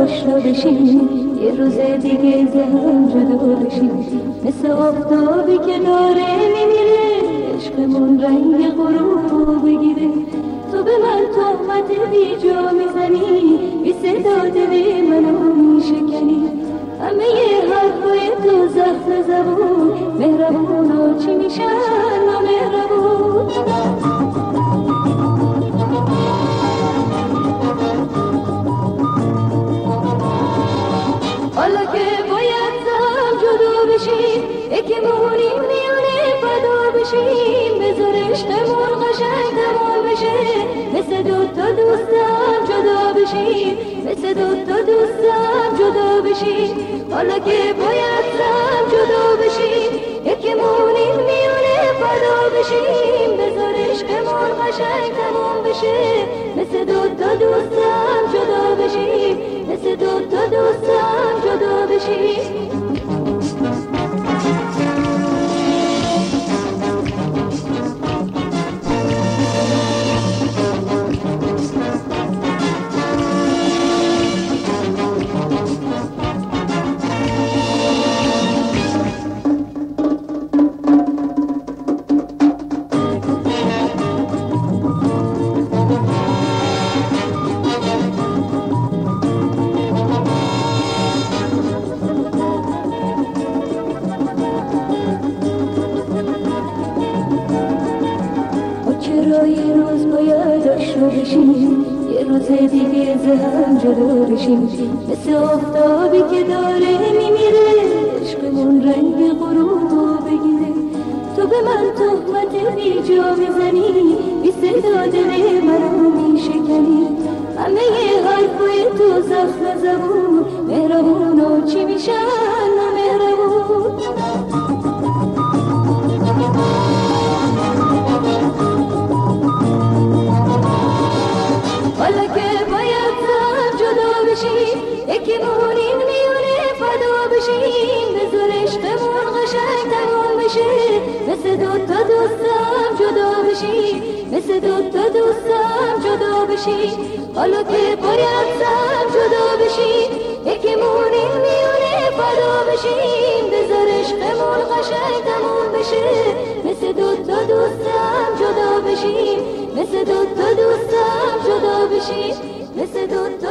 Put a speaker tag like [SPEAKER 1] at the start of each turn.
[SPEAKER 1] آشنا بشیم، یه روز دیگه زهم جدا بشیم. مثل آفتابی که داره میمیره، عشقمون رنگ غروب بگیره. تو به من تهمت بی جا میزنی، بی صدا دل منو میشکنی. همه حرفای تو زخم زبون، مهربون ها چی میشن نامهربون. حالا که باید زم جدا بشیم، یکیمونیم میونه فدا بشیم. بذار عشقمون قشنگ تمام بشه، مثل دوتا دوستم جدا بشیم، مثل دوتا دوستم جدا بشیم. حالا که باید زم جدا بشیم، یکیمونیم میونه فدا بشیم. بذار عشقمون قشنگ تمام بشه، مثل دوتا دوستم جدا بشیم، مثل دوتا دوستم جدا بشیم. چرا یه روز باید آشنا بشیم، یه روز دیگه زهم جدا بشیم. مثل آفتابی که داره میمیره، عشقمون رنگ غروب بگیره. تو به من تهمت بی جا میزنی، بی صدا دل منو میشکنی. همه حرفای تو زخم زبون، مهربون ها چی میشن نامهربون. حالا که باید زم جدا بشیم، یکیمونیم میونه فدا بشیم. بذار عشقمون قشنگ تمام بشه، مثل دوتا دوستم جدا بشیم، مثل دوتا دوستم جدا بشیم. حالا که باید زم جدا بشیم، یکیمونیم میونه فدا بشیم. بذار عشقمون قشنگ تمام بشه، مثل دوتا دوستم جدا بشیم، مثل دوتا دوستم جدا بشیم، مثل دوتا